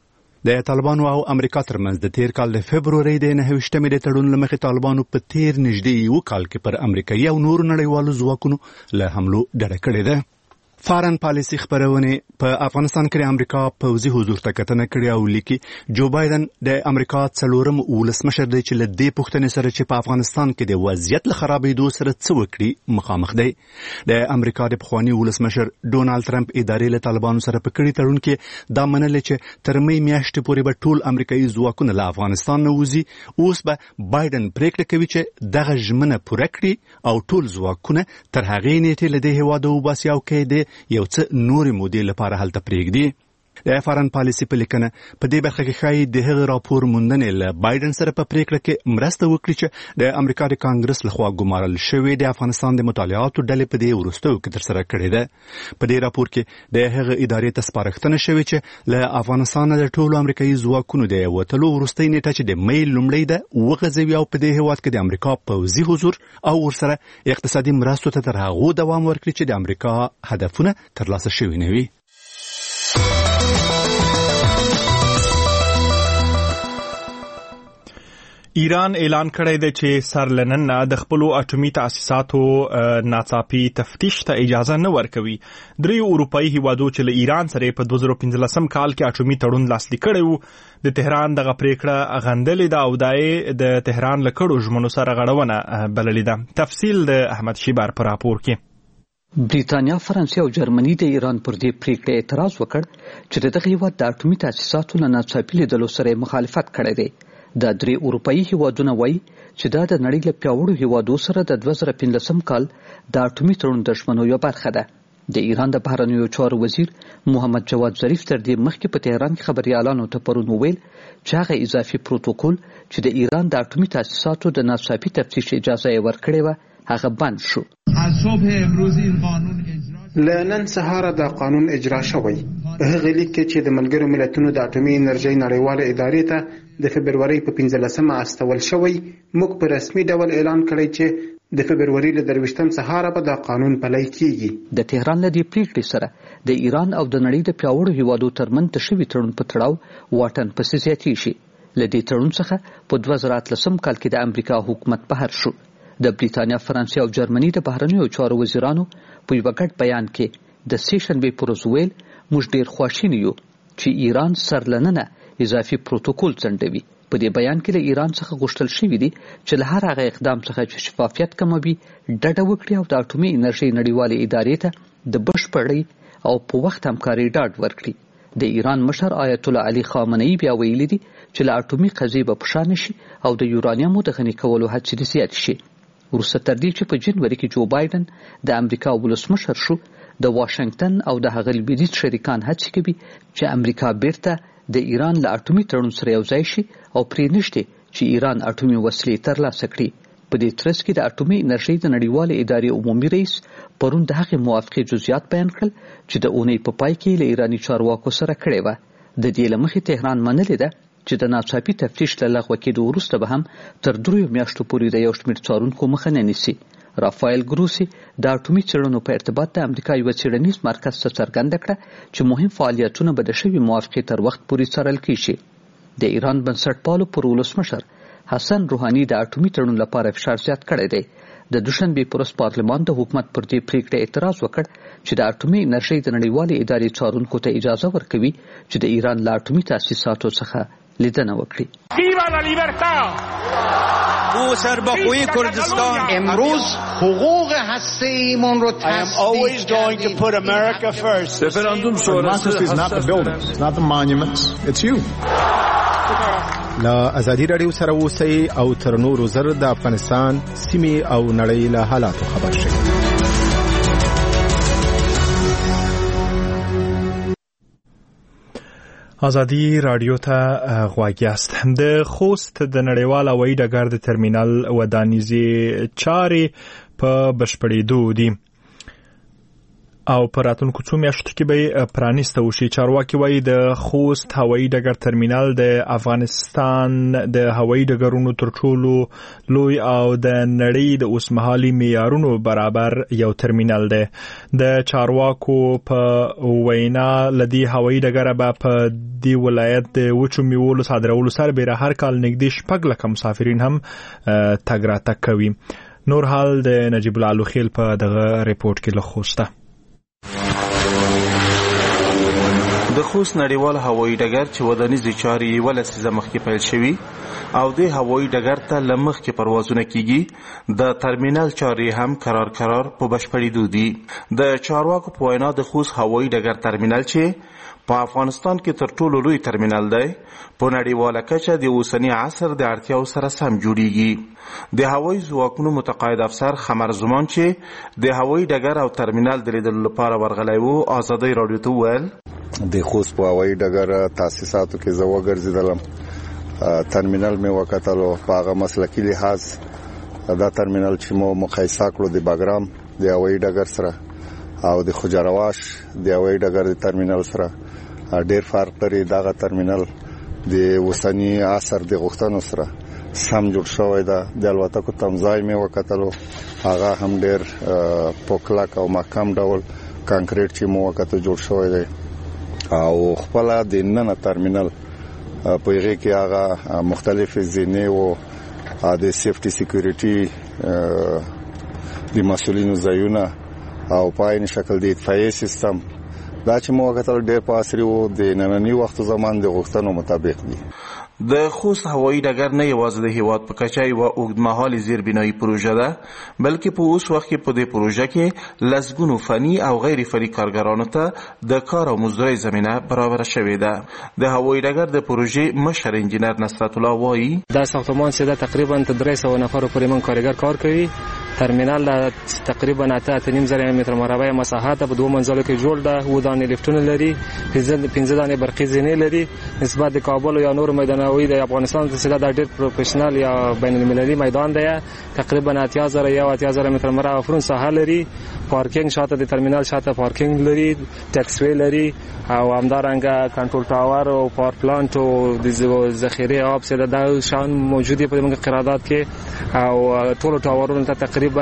[SPEAKER 10] د طالبانو او امریکا ترمنځ د تیر کال د فبرورۍ د 29مې د تړون له مخې طالبانو په تیر نږدې یو کال کې پر امریکایي او نورو نړیوالو ځواکونو له حملو ډډه کړې ده. فارن پالیسي خبرونه په افغانستان کې امریکا پوځي حضور ته کتنه کړې او لیکي جو بایدن د امریکا څلورم ولسمشر دی چې له دې پوښتنې سره چې په افغانستان کې د وضعیت له خرابېدو سره څه وکړي مخامخ دی. د امریکا د پخواني ولسمشر ډونالد ټرمپ ادارې له طالبانو سره په کړي تړون کې دا منل چې تر مې میاشتې پورې به ټول امریکایي ځواکونه له افغانستان نه وځي. اوس به بایدن پریکړه کوي چې دغه ژمنه پوره کړي او ټول ځواکونه تر هغې نیټې له دې هېواده وباسي او کې یو څه نورې مودې لپاره هلته پرېږدي. د فارن پالیسي په لیکنه په دې برخه کې ښایي د هغه راپور موندنې له بایدن سره په پریکړه کې مرسته وکړي چې د امریکا د کانګرس لخوا ګمارل شوې د افغانستان د مطالعاتو ډلې په دې وروستیو کې ترسره کړې ده. په دې راپور کې د هغه ادارې ته سپارښتنه شوې چې له افغانستان د ټولو امریکایي ځواکونو د وتلو وروستۍ نیټه چې د مې لومړۍ ده وغځوي او په دې هېواد کې د امریکا پوځي حضور او ورسره اقتصادي مرستو ته تر هغو دوام ورکړي چې د امریکا هدفونه ترلاسه شوي نه وي.
[SPEAKER 6] ایران اعلان کړی دی چې سر له نن نه د خپلو اټومي تاسیساتو ناڅاپي تفتیش ته اجازه نه ورکوي. دریو اروپایي هیوادو چې له ایران سره په 2015 کال کې اټومي تړون لاسلیک کړی و د تهران دغه پریکړه غندلې ده او د تهران له کړو ژمنو سره غړونه بللې ده. تفصیل د احمد شیبر په راپور کې.
[SPEAKER 3] بریتانیا، فرانسې او جرمني د ایران پر دې پریکړه اعتراض وکړ چې دغه هیواد د اټومي تاسیساتو له ناڅاپي لیدلو سره مخالفت کړی دی. دا درې اروپایي هیوادونه وایي چې دا د نړۍ له پیاوړو هیوادو سره د 2015 کال د اټومي تړون د ژمنو یوه برخه ده. د ایران د بهرنیو چارو وزیر محمد جواد ظریف تر دې مخکې په تهران کې خبریالانو ته پرون وویل چې هغه اضافي پروتوکول چې د ایران د اټومي تاسیساتو د ناڅاپي تفتیش اجازه یې ورکړې وه هغه بند شو.
[SPEAKER 16] لنن سهار د قانون اجرا شوی. په هغه لیک کې چې د ملګرو ملتونو د اټومي انرژۍ نړیواله ادارې ته د فبرورۍ په 15مه استول شوی، موږ په رسمي ډول اعلان کړی چې د فبرورۍ له 23 سهار به د قانون پلی کیږي. د
[SPEAKER 3] تهران له دې پریکړې سره د ایران او د نړۍ د پیاوړو هیوادو ترمنځ د شوي تړون په تړاو واټن پسې زیاتې شي. له دې تړون څخه په 2013 کال کې د امریکا حکومت بهر شو. د بریتانیا، فرانسې او جرمني د بهرنیو چارو وزیرانو په یو ګډ بیان کې د سیشنبې پر ورځ ویل موږ ډېر خواشیني یو چې ایران سر له ننه اضافي پروتوکول ځنډوي. په دې بیان کې له ایران څخه غوښتل شوي دي چې له هر هغه اقدام څخه چې شفافیت کموي ډډه وکړي او د اټومي انرژۍ نړیوالې ادارې ته د بشپړۍ او په وخت همکارۍ ډاډ ورکړي. د ایران مشر آیت الله علي خامنه‌ای بیا ویلي دي چې له اټومي قضیې به په شا نه شي او د یورانیمو د غني کولو هڅې دې زیاتې شي. وروسته تر دې چې په جنوري کې جو بایدن د امریکا ولسمشر شو، د واشنگټن او د هغه لویدیځ شریکان هڅې کوي چې امریکا بیرته د ایران له اټومي تړون سره یوځای شي او پرې نشته چې ایران اټومي وسلې ترلاسه کړي. په دې ترڅ کې د اټومي انرژۍ د نړیوالې ادارې عمومي رئیس پرون د هغې موافقې جزئیات بیان کړل چې د اونۍ په پای کې له ایراني چارواکو سره کړې وه. د دې له مخې تهران منلې ده چې د ناڅاپي تفتیش له لغوه کېدو وروسته به هم تر 3 میاشتو پورې د یو شمېر څارونکو مخه نه نیسي. رافایل ګروسي د اټومي څېړنو په ارتباط د امریکا یو څېړنیز مرکز ته څرګنده کړه چې مهم فعالیتونه به د شوي موافقې تر وخت پورې څارل کیږي. د ایران بنسټپالو پر ولسمشر حسن روحاني د اټومي تړون لپاره فشار زیات کړی دی. د دوشنبې پر ورځ پارلمان د حکومت پر دې پریکړه اعتراض وکړ چې د اټومي انرژۍ د نړیوالې ادارې څارونکو ته اجازه ورکوي چې د ایران له اټومي تاسیساتو څخه لیدنه وکړي.
[SPEAKER 17] امروز حقوق هسته‌ایمون رو تثبیت کردیم.
[SPEAKER 18] لا ازادي رادیو سره اوسئ او تر نورو زر د افغانستان سیمې او نړۍ له حالاتو خبر شئ.
[SPEAKER 6] ازادي رادیو ته غواړی است. د خوست د نړیوال هوایي ډګر د ترمینل ودانیزي چارې په بشپړېدو دي. او په راتلونکو څو میاشتو کې به پرانیسته وشي. چارواکي وایي د خوست هوایي ډګر ترمینل د افغانستان د هوایي ډګرونو تر ټولو لوی او د نړۍ د اوسمهالي معیارونو برابر یو ترمینل دی. د چارواکو په وینا لدی هوایي ډګر به په دی ولایت د وچو میوو صادرولو سره به هر کال نږدې 6 لک مسافرین هم تګ راتګ کوي. نور حال د نجیب الله لوخیل په دغه ریپورت کې لخوسته.
[SPEAKER 19] د خوست نړیوال هوایي ډګر چې ودانیزې چارې یې ولسیزه مخکې پیل شوي او د هوایي ډګر ته له مخکې پروازونه کیږي، د ترمینل چارې هم قرار په بشپړېدو دي. د چارواکو په وینا د خوست هوایي ډګر ترمینل چې په افغانستان کې تر ټولو لوی ترمینل دی، په نړیواله کچه د اوسني عصر د اړتیاو سره سم جوړیږي. د هوایي ځواکونو متقاعد افسر خمر زمان چې د هوایي ډګر او ترمینل د لیدلو لپاره ورغلی و، آزادۍ راډیو ته وویل
[SPEAKER 20] د خوست په هوایي ډګر تاسیساتو کې زه وګرځېدلم، ترمینل مې وکتلو. په هغه مسلکي لحاظ دا ترمینل چې مو مقایسه کړو د باګرام د هوایي ډګر سره او د خوجرواش د هوایي ډګر د ترمینل سره ډېر فرق لري. دغه ترمینل د اوسني عصر د غوښتنو سره سم جوړ شوی ده. د الوتکو تمځای مې وکتلو، هغه هم ډېر پوکلک او محکم ډول کانکریټ چې مو وکتو جوړ شوی دی او خپل د نن ترمینل په هغه کې هغه مختلف زینې او د سیفټي سکیورټي د مسولینو ځایونه او په عین شکل د اطفائیه سیستم دا چې مو وکتل ډېر په عصري او د نننی وخت زمان د غوښتنو مطابق دي.
[SPEAKER 19] د خوست هوایي ډګر نه یوازې د هیواد په کچه یوه اوږدمهالې زیربنایي پروژه ده، بلکې په اوس وخت کې په دې پروژه کې لسګونو فني او غیر فني کارګرانو ته د کار او مزدورۍ زمینه برابره شوې ده. د هوایي ډګر د پروژې مشر انجینر نصرت الله وایي
[SPEAKER 21] دا ساختمان چې ده تقریبا 300 نفر پورې من کارګر کار کوي. ترمینل تقریبا 8.5 متر مربع مساحت په دوه منزلو کې جوړ ده، و دانې لیفتونه لري، 15 دانې برقي زینې لري. نسبت د کابل یا نور میدانوي د افغانستان څخه دا ډېر پروفیشنل یا بین المللي میدان دی. تقریبا 80,000 متر مربع فرون ساحه لري. پارکینګ شاته د ترمینل شاته پارکینګ لري، ټیکس وی لري او همدارنګه کنټرول ټاور او پاور پلانټ او د ذخیره آب سره د شان موجودي په موږ قرارداد کې او ټول ټاورونو ته تقریبا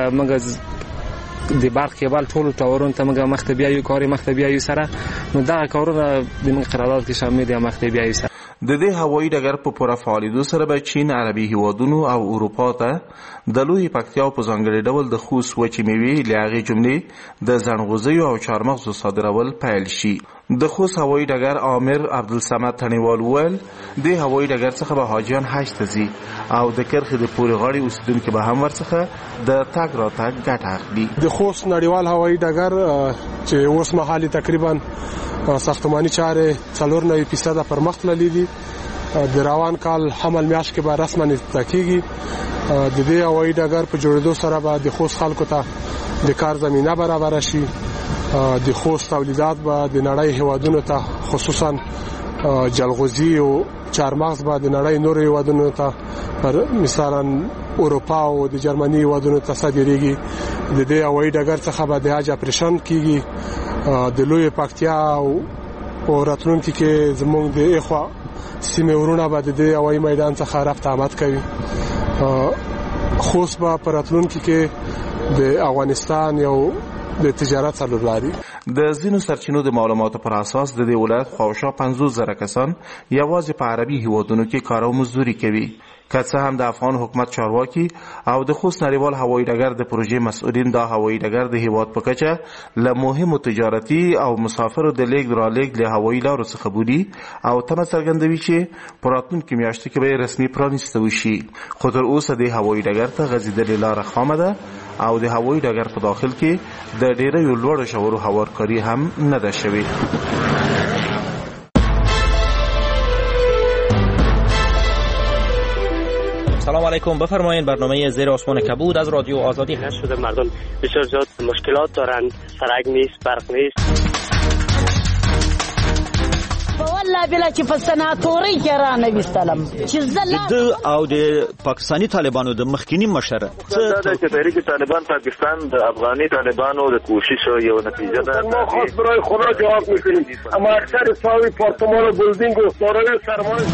[SPEAKER 21] موږ د برق کیبل ټول ټاورونو ته موږ مختبیه یو کاری مختبیه یو سره نو دا کارونه د موږ قرارداد کې شامل دي مختبیه یو سره.
[SPEAKER 19] د دې هوایي ډګر په پوره فعالیدو سره به چین، عربي هیوادونو او اروپا ته د لوی پکتیا په ځانګړي ډول د خوست وچې میوې له هغې جملې د زڼغوزیو او چارمغزو صادرول پیل شي. د خوست هوایي ډګر آمر عبدالصمد تڼیوال وویل د هوایي ډګر څخه به حاجیان حج ته ځي او د کرخې د پورې غاړې اوسیدونکي به هم ورڅخه د تګ راتګ ګټه اخلي.
[SPEAKER 22] د خوست نړیوال هوایي ډګر چې اوس مهال تقریبا ساختماني چارې 94% پرمخ تللي دي. د روان کال حمل میاشت کې به رسما افتتاح کیږي. د دې هوایي ډګر په جوړېدو سره به د خوست خلکو ته د کار زمینه برابر شي. د خوست تولیدات به د نړۍ هیوادونو ته خصوصا جلغوزي او چارمغز به د نړۍ نور هیوادونو ته مثلا اروپا او د جرمني هیوادونو ته صادریږي. د دې هوایي ډګر څخه به د حج اپریشن کیږي. د لوی پکتیا او راتلونکي کې زموږ د اخوا سیمه ورونه به د دې هوایي میدان څخه رفت آمد کوي. خوست به په راتلونکي کې د افغانستان یو د تجارت څلورلاري.
[SPEAKER 19] د ځینو سرچینو د معلوماتو پر اساس د دې ولایت خواوشا 50,000 کسان یوازې په عربي هیوادونو کې کار او مزدوري کوي. که څه هم د افغان حکومت چارواکي او د خوست نړیوال هوایي ډګر د پروژې مسؤلین دا هوایي ډګر د هیواد په کچه له مهمو تجارتي او مسافرو د لیږد رالېږد له هوایي لارو څخه بولي او تمه څرګندوي چې په راتلونکو میاشتو کې به رسمي پرانیسته وشي. خو تر اوسه د هوایي ډګر ته غځېدلې لاره خامه ده او د هوایي ډګر په داخل کې د ډېرو لوړو ژورو هوارکاري هم نه ده شوې.
[SPEAKER 23] سلام علیکم، بفرمایید. برنامه زیر آسمان کبود از رادیو آزادی هست.
[SPEAKER 24] شده مردم بسیار زیاد مشکلات دارند، سرک نیست، برق نیست.
[SPEAKER 2] والله بلا چې په سناتوري کې رانه وستلم چې
[SPEAKER 4] زله او د پاکستاني طالبانو د مخکینی مشر
[SPEAKER 9] څه چې تحریک طالبان پاکستان د افغاني طالبانو د کوشش یو نتیجه ده.
[SPEAKER 12] ما خاص برای خدا جواب میکنیم اما اکثر صاحب پارتمان و بلدینگ و سارای سرمایه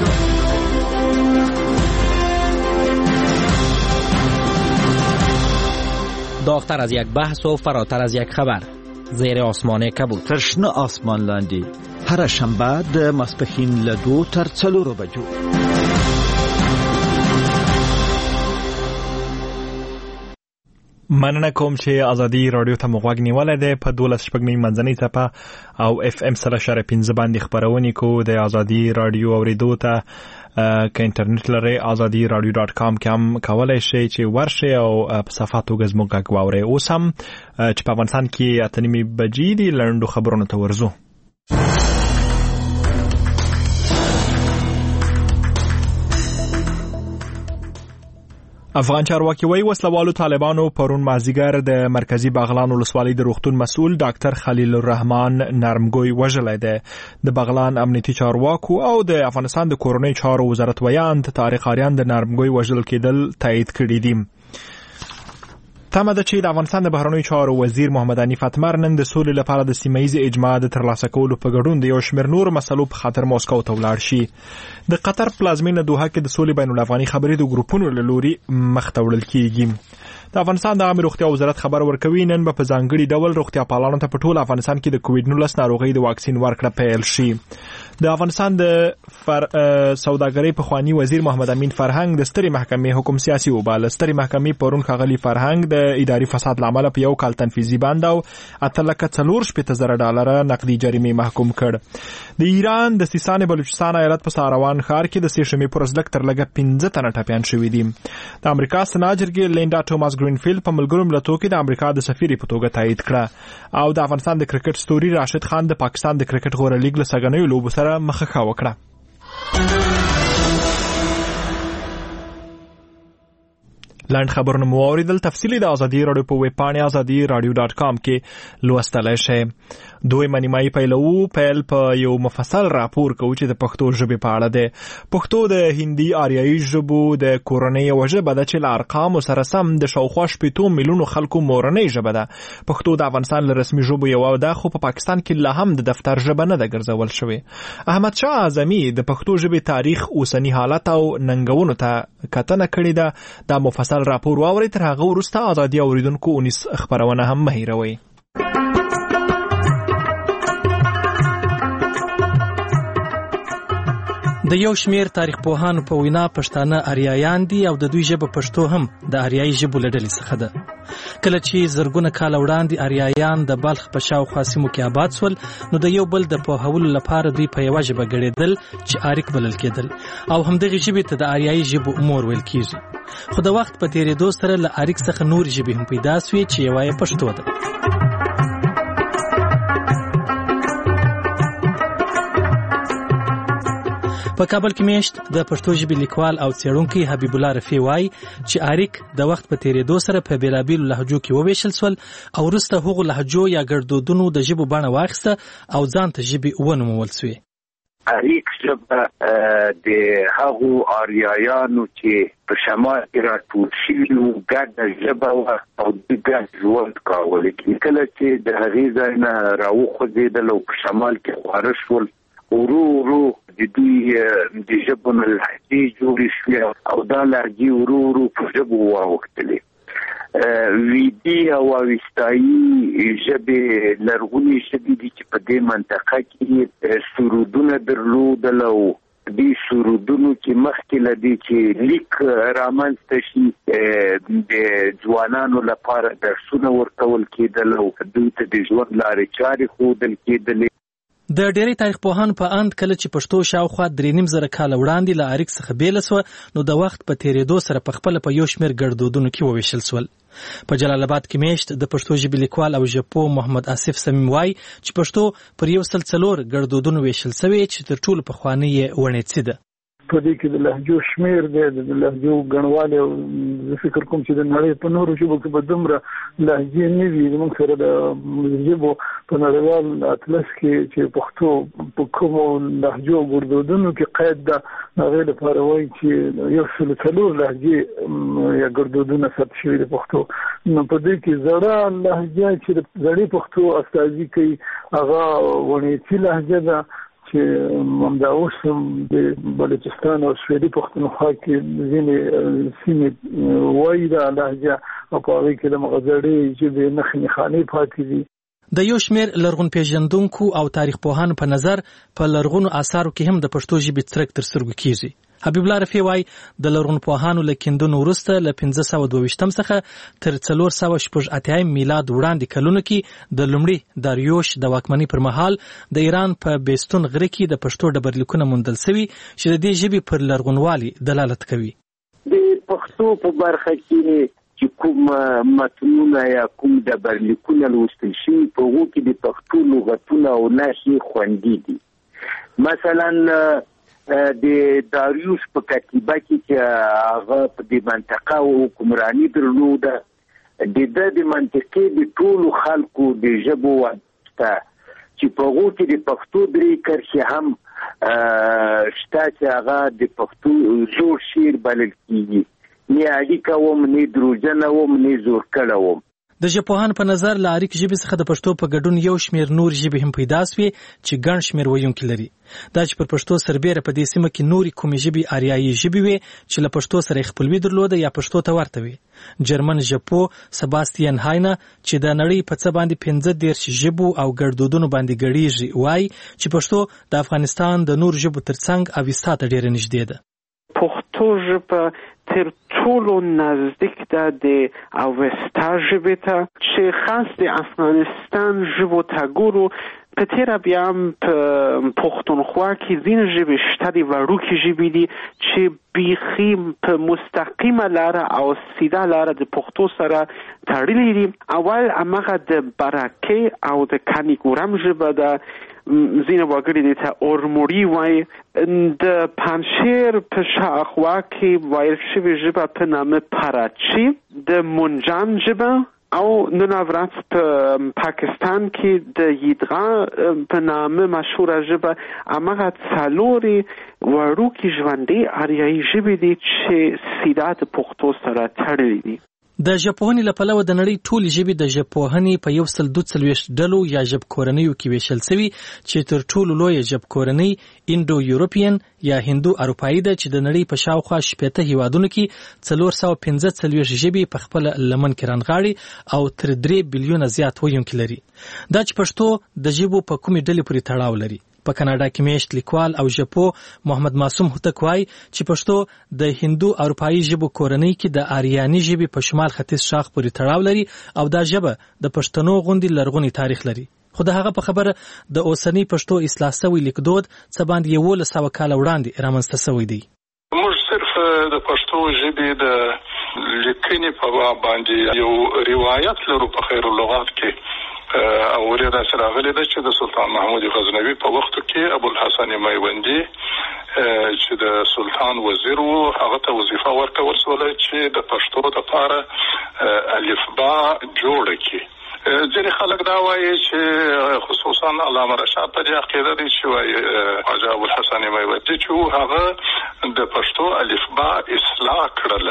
[SPEAKER 23] داغتر از یک بحث و فراتر از یک خبر. زیر آسمان کبود.
[SPEAKER 4] ترشنه آسمان لاندی. هر شنبه د ماسپښین له 2 تر 4 بجو.
[SPEAKER 6] مننه کوم چې ازادي رادیو ته مغوږ نیولای دی په 12 شپږمې منځنۍ څپه او اف ام 3.15 باندې خبرونه کو د ازادي رادیو اوریدو ته که انټرنیټ لري azadi.radio.com کې هم کولای شئ چې ورشئ او په صفحاتو غزمو غږ واورئ. اوس هم چې په افغانستان کې 8:30 بجې دي لړندو خبرونه ته ورزو. افغان چارواکي وایي وسلوالو طالبانو پرون مازیګر د مرکزی بغلان ولسوالۍ د روغتون مسؤل ډاکټر خلیل الرحمن نرمګوی وژلای دی. د بغلان امنیتي چارواکو او د افغانستان د کورنۍ چارو وزارت ویاند طارق آریان د نرمګوی وژل کېدل تایید کړي دي. تمه ده چې د افغانستان د بهرنیو چارو وزیر محمد حنیف اتمر نن د سولې لپاره د سیمه‌ایز اجماع د ترلاسه کولو په ګډون د یو شمېر نور مسلو په خاطر موسکو ته ولاړ شي. د قطر پلازمینه دوحه کې د سولې بین الافغاني خبرې د ګروپونو له لوري مخ ته وړل کیږي. د افغانستان د عامه روغتیا وزارت خبر ورکوي نن په ځانګړي ډول روغتیا پالانو ته په ټول افغانستان کې د کووډ-19 ناروغۍ د واکسین ورکړه پیل شي. د افغانستان د سوداګرۍ پخوانی وزیر محمد امین فرهنګ د سترې محکمې حکم سیاسي وباله. سترې محکمې پرون ښاغلي فرهنګ د اداري فساد لامل په یو کال تنفیذي بند او $8,400,000 نقدي جریمې محکوم کړ. د ایران د سیستان بلوچستان ایالت په ساروان ښار کې د سېشمې پر ورځ تر لږه 15 تنه ټپیان شوي دي. د امریکا سنا جرګې لینډا ټوماس ګرینفیلډ په ملګرو ملتونو کې د امریکا د سفیر په توګه تایید کړه او د افغانستان د کرکټ ستوري راشد خان د پاکستان د کرکټ غوره لیګ له سګنیو لوبو سره مخه وکړه. لاند خبرونه مو اوریدل. تفصیلی د ازادي رادیو په ویب پاڼه azadi.radio.com کې لوستلای شئ. دوی منیمای پیل په یو مفصل راپور کوي چې د پښتو ژبې په اړه ده. پښتو د هندي آریایي ژبو د کورنۍ یوه ژبه ده چې له ارقامو سره سم د شاوخوا 8 میلیونو خلکو مورنۍ ژبه ده. پښتو د افغانستان له رسمي ژبو یوه ده خو په پاکستان کې لا هم د دفتر ژبه نه ده ګرځول شوې. احمد شاه اعظمي د پښتو ژبې تاریخ اوسنی حالت او ننګونو ته کتنه کړې ده. دا مفصل راپور واورئ. تر هغه وروسته ازادي اوریدونکو 19 خبرونه هم مه هیروئ.
[SPEAKER 23] د یو شمیر تاریخ پوهانو په وینا پښتانه آریایان دي او د دوی ژبه پښتو هم د آریایي ژبو له ډلې څخه ده. کله چې زرګونه کاله وړاندې آریایان د بلخ په شاوخوا سیمو کې آباد شول نو د یو بل د پوهولو لپاره دوی په یوه ژبه ګړېدل چې آریک بلل کېدل او همدغې ژبې ته د آریایي ژبو مور ویل کېږي. خو د وخت په تېرېدو سره له آریک څخه نورې ژبې هم پیدا سوې چې یوه یې پښتو ده. په کابل کې میشت د پښتو ژبې لیکوال او څېړونکی حبیب الله رفیع وایي چې آریک د وخت په تېرېدو سره په بېلابېلو لهجو کې وویشل شول او وروسته هغو لهجو یا ګړدودونو د ژبو بڼه واخیسته او ځان ته ژبې ونومول سوې.
[SPEAKER 24] آریک ژبه د هغو آریایانو چې په شمال کې راټول شوي وو ګډه ژبه وه او دوی ګډ ژوند کاوه. کله چې د هغې ځای نه راوخوځېدل او په شمال کې خواره شول ورو ورو د دوی د ژبو نه لهجې جوړې شوې او دا لهجې ورو ورو په ژبو واوښتلې. ویدي او اوستایي ژبې لرغونې ژبې دي چې په دې منطقه کې سرودونه درلودل او دې سرودونو کې مخکې له دې چې لیک رامنځته شي د ځوانانو لپاره درسونه ورکول کېدل او دوی ته د ژوند لارې چارې ښودل کېدلې.
[SPEAKER 23] د ډېری تاریخ پوهانو په اند کله چې پښتو شاوخوا 3.5 کاله وړاندې له آریک څخه بیله سوه نو د وخت په تېرېدو سره په خپله په یو شمېر ګړدودونو کې وویشل سول. په جلال آباد کې میشت د پښتو ژبې لیکوال او ژبپوه محمد آصف صمیم وایي چې پښتو پر 104 ګړدودونو ویشل سوې چې تر ټولو پخوانۍ یې ونیڅي ده.
[SPEAKER 1] په دې کې د لهجو شمیر دی د لهجو ګڼوالی زه فکر کوم چې د نړۍ په نورو ژبو کې به دومره لهجې نه وي زموږ سره د ژبو په نړیوال اطلس کې چې پښتو په کومو لهجو او ګړدودونو کې قید ده هغې لپاره وایي چې 104 لهجې یا ګړدودونه ثبت شوي د پښتو نو په دې کې زړه لهجه چې د زړې پښتو استازي کوي هغه ونیتي لهجه ده چې همدا اوس هم د بلوچستان او سویلي پښتونخوا کې ځینې سیمې وایي دا لهجه او په هغې کې د مغه زړې ژبې نښې نښانې پاتې دي.
[SPEAKER 23] د یو شمېر لرغون پیژندونکو او تاریخ پوهانو په نظر په لرغونو آثارو کې هم د پښتو ژبې څرک تر سترګو کېږي. حبیب الله رفیع وایي د لرغون پوهانو له کیندنو وروسته له 1522 څخه تر 488 میلاد وړاندې کلونو کې د لومړي داریوش د واکمنۍ پر مهال د ایران په بیستون غره کې د پښتو ډبرلیکونه موندل شوي چې د دې ژبې پر لرغونوالي دلالت کوي.
[SPEAKER 24] د پښتو په برخه کې چې کوم متنونه یا کوم ډبرلیکونه لوستل شوي په هغو کې د پښتو لغتونه او نښې خوندي دي. مثلا د داریوش په کتیبه کې چې هغه په دې منطقه حکمراني درلوده د منطقې د ټولو خلکو د ژبو واسطه چې په هغو کې د پښتو درې کرښې هم شته چې هغه د پښتو زوړ شعر بلل کېږي. نه اړیکه وم نه دروژنه وم نه زور کړه وم.
[SPEAKER 23] د ژبپوهانو په نظر له اریک ژبې څخه د پښتو په ګډون یو شمېر نور ژبې هم پیدا سوې چې ګڼ شمېر ویونکي لري. دا چې پر پښتو سربیره په دې سیمه کې نورې کومې ژبې آریایي ژبې وې چې له پښتو سره یې خپلوي درلوده یا پښتو ته ورته وي. جرمن ژبپوه سباستین هاینه چې د نړۍ په څه باندې 15 ژبو او ګړدودونو باندې ګړیږي وایي چې پښتو د افغانستان د نور ژبو ترڅنګ اوستا ته ډېره نږدې ده.
[SPEAKER 5] پښتو ژبه تر ټولو نزدیک ده د اوستا ژبې ته چې خاص د افغانستان ژبو ته ګورو په تیره بیا هم په پښتونخوا کې ځینې ژبې شته د وړوکې ژبې دي چې بیخي په مستقیمه لاره او سیده لاره د پښتو سره تړلي دي. اول هماغه د برکې او د کانیګورم ژبه ده ځینې وګړي دې ته اورموړي وایي. د پنجشیر په شاوخوا کې ویل شوې ژبه په نامه پراچی، د منجان ژبه او نن ورځ په پاکستان کې د یدغا په نامه مشهوره ژبه هماغه څلورې وړوکې ژوندۍ آریایي ژبې دي چې سیده د پښتو سره تړلي دي.
[SPEAKER 23] د ژبپوهنې له پلوه د نړۍ ټولې ژبې د ژبپوهنې په 142 ډلو یا ژبکورنیو کې ویشل شوي چې تر ټولو لویه ژبکورنۍ انډو یورپین یا هندو اروپایي ده چې د نړۍ په شاوخوا 18 هیوادونو کې 415 ژبې په خپل لمن کې رانغاړي او تر 3 بلیونه زیات ویونکي لري. دا چې پښتو د ژبو په کومې ډلې پورې تړاو لري. په کاناډا کې میشت لیکوال او ژبپوه محمد معصوم هوتک وایي چې پښتو د هندو اروپایي ژبو کورنۍ کې د آریاني ژبې په شمال ختیځ شاخ پورې تړاو لري او دا ژبه د پښتنو غوندې لرغونی تاریخ لري. خو د هغه په خبره د اوسنی پښتو اصلاح شوی لیکدود څه باندې 1100 کال وړاندې رامنځته شوی دی.
[SPEAKER 7] موږ صرف د پښتو ژبې د لیکنې په باب باندې یو روایت لرو په خیر اللغات کې او ورته سره غلي ده چې د سلطان محمود غزنوي په وخت کې ابو الحسن میوندی چې د سلطان وزیر وو هغه ته وظیفه ورکول شوه چې د پښتو لپاره الفبا جوړ کړي. ځینې خلک دا وایي چې خصوصا علامه رشاد په دې عقیده دي چې وایي حاجي ابو الحسن میوندی چې هغه د پښتو الفبا اصلاح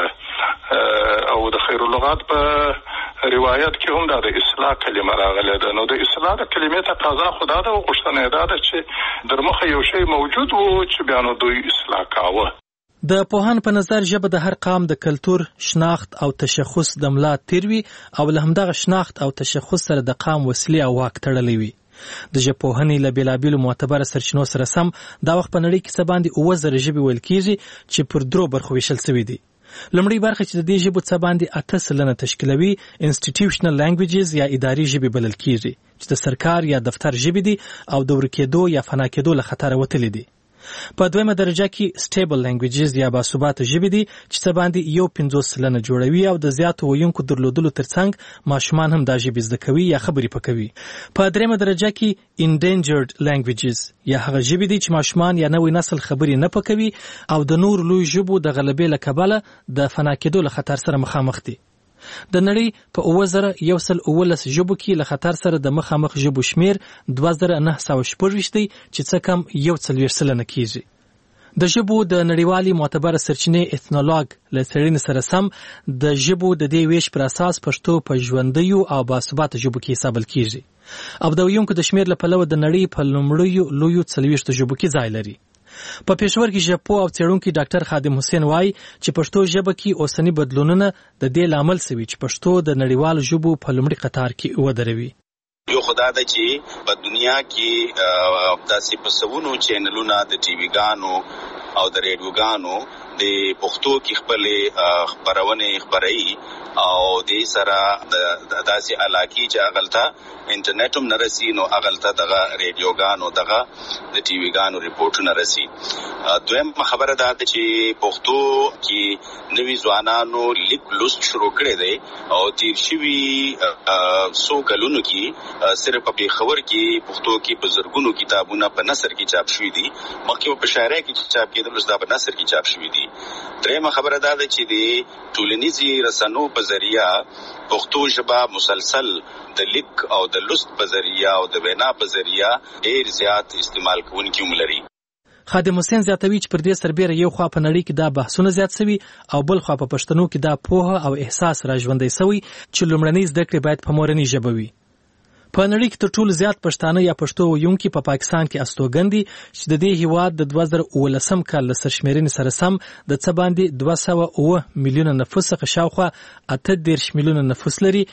[SPEAKER 7] کړله او د خیر اللغات په روایت کې هم د اصلاح کلمه راغله ده. نو د اصلاح د کلمې تقاضا خدا ده او غوښتنه ده چې در مخه یو شی موجود وو چې بیا نو دوی اصلاح کاوه.
[SPEAKER 23] د پوهان په نظر ژبه د هر قام د کلتور، شناخت او تشخص د ملا تیر وي او له همدغه شناخت او تشخص سره د قام وسیلې او واک تړلی وي. د ژبپوهنې له بېلابېلو معتبره سرچینو سره سم دا وخت په نړۍ کې څه باندې 9,000 ژبې ویل کېږي چې پر 3 برخو ویشل شوي دي. لومړی برخه چې د دې ژبو څه باندې 8% تشکیلوي انسټیټیوشنل لینګویجز یا اداري ژبې بلل کېږي چې د سرکار یا دفتر ژبې دي او د ورکېدو یا فنا کېدو له خطره وتلې دي. په دویمه درجه کې سټیبل لینګویجز یا باثباته ژبې دي چې څه باندې 50% جوړوي او د زیاتو ویونکو درلودلو ترڅنګ ماشومان هم دا ژبې زده کوي یا خبرې پکوي. په دریمه درجه کې endangered languages یا هغه ژبې دي چې ماشومان یا نوې نسل خبرې نه پکوي او د نور لوی ژبو د غلبې له کبله د فنا کېدو له خطر سره مخامخ دي. د نړۍ په 2119 ژبو کې له خطر سره د مخامخ ژبو شمیر 2914 دی چې څه کم 40% کیږي. د ژبو د نړیوالي معتبره سرچینې ایتنولوګ له څېړنې سره سم د ژبو د دې ویش پر اساس پښتو په ژوندیو او باثباته ژبو کې حسابل کیږي او د ویونکو د شمیر له پلوه د نړۍ په لومړیو لویو 40 ژبو کې ځای لري. په پېښور کې ژبپوه او څېړونکی ډاکټر خادم حسین وایي چې پښتو ژبه کې اوسنی بدلونونه د دې لامل سوي چې پښتو د نړیوالو ژبو په لومړي قطار کې ودروي.
[SPEAKER 8] یو خدای د چې په دنیا کې داسې پسونو چینلونه د ټي وي ګانو او د ریډیو ګانو د پښتو کې خپل خبرونه خبري او د سره د داسې علاقې چې اغلطه انټرنیټ هم نرسي نو اغلطه دغه ریډیو ګانو دغه د ټي وي ګانو ریپورټونه رسي. دویم خبره ده چې پښتو کې نوي ځوانانو لیک لوست شروع کړي دي او تیر شوي سو کلونو کې صرف په خبر کې پښتو کې بزرګونو کتابونه په نثر کې چاپ شوي دي مخکې په شاعرۍ کې چاپ کېدل اوس دا په نثر کې چاپ شوي دي. درېمه خبره ده چې د ټولنیزي رسنیو په ذریعہ پښتو ژبه مسلسل د لیک او د لوست په ذریعہ او د وینا په ذریعہ ډېر زیات استعمال کوونکي هم لري.
[SPEAKER 23] خادم حسین زیاتوي چې پر دې سربېره یو خوا په نړۍ کې دا بحثونه زیات سوي او بل خوا په پښتنو کې دا پوهه او احساس راژوندی سوی چې لومړنۍ زده کړې باید په مورنۍ ژبه وي. په نړۍ کې تر ټولو زیات پښتانه یا پښتو ویونکي په پاکستان کې استوګن دي چې د دې هیواد د 2019 کال له سرشمېرنې سره سم د څه باندې 209 میلیونه نفوس څخه شاوخوا 18 میلیونه نفوس لري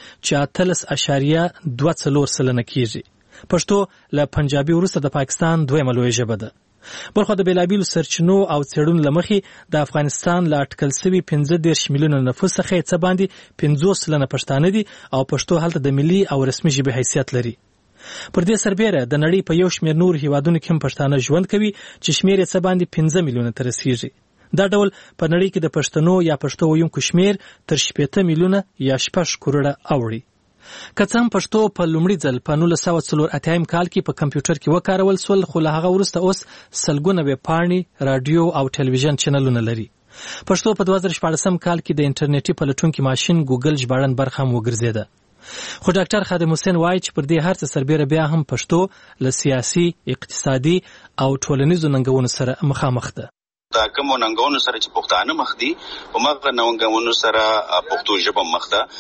[SPEAKER 23] چې 18.24% کیږي. پښتو له پنجابي وروسته د پاکستان دویمه لویه ژبه ده. بلخو د بیلابیلو سرچینو او څېړنو له مخې د افغانستان له اټکل سوي 15 میلیونه نفوس څخه څه باندې 50% پښتانه دي او پښتو هلته د ملي او رسمي ژبې حیثیت لري. پر دې سربېره د نړۍ په یو شمېر نور هیوادونو کې هم پښتانه ژوند کوي چې شمېر یې څه باندې 15 میلیونه ته رسیږي. دا ډول په نړۍ کې د پښتنو یا پښتو ویونکو شمېر تر 18 میلیونه یا 6 کروڑه اوړي. که څه هم پښتو په لومړي ځل په 1984 کال کې په کمپیوټر کې وکارول سول خو له هغه وروسته اوس سلګونه ویبپاڼې راډیو او ټلویزیون چینلونه لري. پښتو په 2014 کال کې د انټرنیټي پلټونکي ماشین ګوګل ژباړن برخه هم وګرځېده. خو ډاکټر خادم حسین وایي چې پر دې هر څه سربېره بیا هم پښتو له سیاسي، اقتصادي او ټولنیزو ننګونو سره مخامخ ده.
[SPEAKER 8] دا کوم ننګونو سره چې پښتانه مخ دي او مغه ننګونو سره پښتو ژبه مخ ده.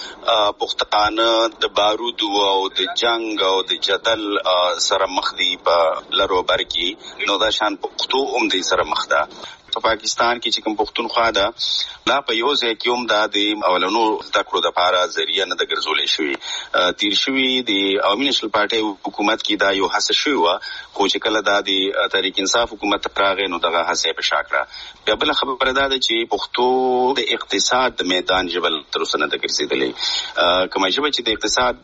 [SPEAKER 8] پښتانه د بارود او د جنگ او د جدل سره مخ دي په لرو بر کې نو دا شان پښتو هم دې سره مخ ده. په پاکستان کې چې کوم پښتونخوا ده لا په یو ځای کې هم دا د اولنو زده کړو د لپاره ذریعہ نه د ګرځولې شوی. تیر شوی د عوامي نېشنل پارټي حکومت کې دا یو هڅه شوی و خو چې کله دا د تحریک انصاف حکومت راغی نو دغه هڅه په شا کړه. بیا بل خبره ده چې پښتو د اقتصاد د میدان ژبه تر اوسه نه ده ګرځېدلې. کومه ژبه چې د اقتصاد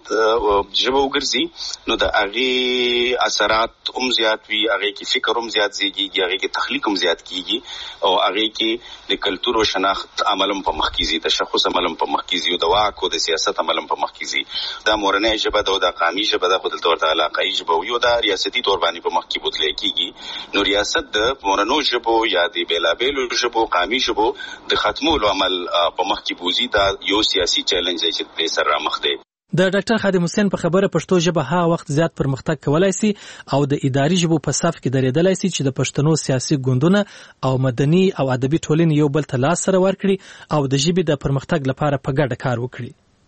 [SPEAKER 8] ژبه وګرځي نو د هغې اثرات هم زیات وي، هغې کې فکر هم زیات زیږي، هغې کې تخلیق هم زیات کیږي او هغه کې د کلتور او شناخت عملم په مخ کې زی، تشخص عملم په مخ کې زی او د واک او د سیاست عملم په مخ کې زی. دا مورنۍ ژبه ده او د قومي ژبه ده خو دلته ورته علاقايي ژبه یو د ریاستي تور باندې په مخ کې بوتل کېږي. نو ریاست د مورنو ژبو یا د بیلابیلو ژبو قومي ژبو د ختمولو عمل په مخ کې بوزي. دا یو سیاسي چیلنج دی چې د سره مخ دی.
[SPEAKER 23] د ډاکټر خادم حسین په خبره پښتو ژبه ها وخت زیات پرمختګ کولای شي او د اداري ژبو په صف کې درېدلای شي چې د پښتنو سیاسي ګوندونه او مدني او ادبي ټولنې یو بل ته لاس سره ورکړي او د ژبې د پرمختګ لپاره په ګډه کار وکړي.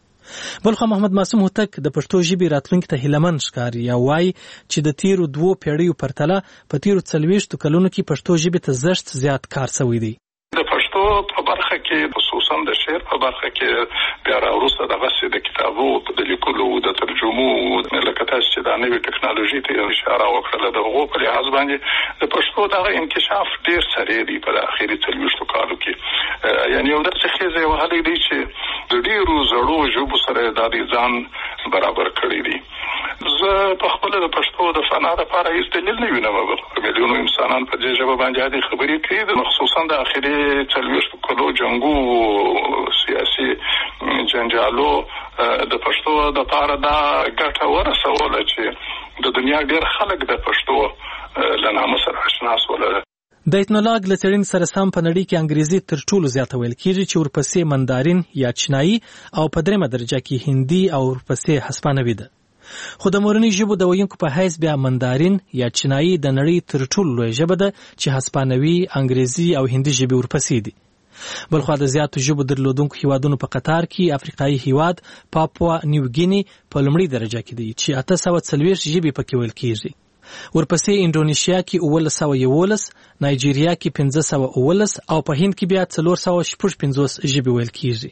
[SPEAKER 23] بلخو محمد معصوم هوتک د پښتو ژبې راتلونکي ته هیلهمن ښکاري یا وایي چې د تیرو 2 پیړیو پرتله په تیرو 40 کلونو کې پښتو ژبې ته زښت زیات کار شوی دی.
[SPEAKER 7] د پښتو په برخه کې خصوصا د شعر په برخه کې بیا وروسته دغه د کتابو د لیکلو د ترجمو لکه تاسو چې د نوې ټکنالوژي ته اشاره وکړه د هغو په لحاظ باندې د پښتو دغه انکشاف ډیر سریع دی په اخري 40 کالو کې. یعنی یو داسې خیزه وهلې دی چې د ډیرو زړو ژبو سره د ځان برابر کړی دی. زه په خپل د پښتو د فنا لپاره هیڅ دلیل نه وینم. میلیونو انسانان په دې ژبه باندې هدي خبرې کوي، خصوصا د اخري 40 کلو جنگو سیاسي جنجالو د پښتو د لپاره دا ګټه ورسوله چې د دنیا ډېر خلک د پښتو له نامه سره آشنا شول.
[SPEAKER 23] د ایتنولاګ له څېړنې سره سم په نړۍ کې انګریزي تر ټولو زیاته ویل کېږي چې ورپسې مندارین یا چینایي او په درېمه درجه کې هندي او ورپسې هسپانوي ده. خو د مورنۍ ژبو د ویونکو په حیث بیا مندارین یا چینایي د نړۍ تر ټولو لویه ژبه ده چې هسپانوي، انګریزي او هندي ژبې ورپسې دي. بلخوا د زیاتو ژبو درلودونکو هیوادونو په قطار کې افریقایي هیواد پاپوا نیو ګینی په لومړۍ درجه کې دی چې 840 ژبې پکې ویل کېږي. ورپسې انډونیشیا کې 1111، نایجیریا کې 1519 او په هند کې بیا 455 ژبې ویل کېږي.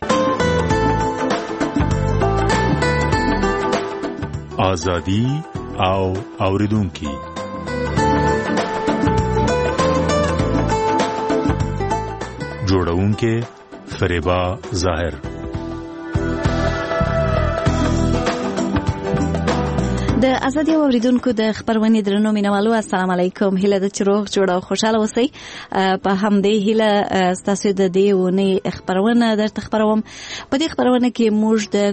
[SPEAKER 11] ازادي او اوریدونکي جوړونکي فریبا ظاهر.
[SPEAKER 13] د ازادي اوریدونکو د خبرونې درنو مینوالو، السلام علیکم. هیله ده چې روغ جوړ او خوشاله اوسئ. په همدې هیله ستاسو د دې ونې خبرونه درته خبروم. په دې خبرونه کې موږ د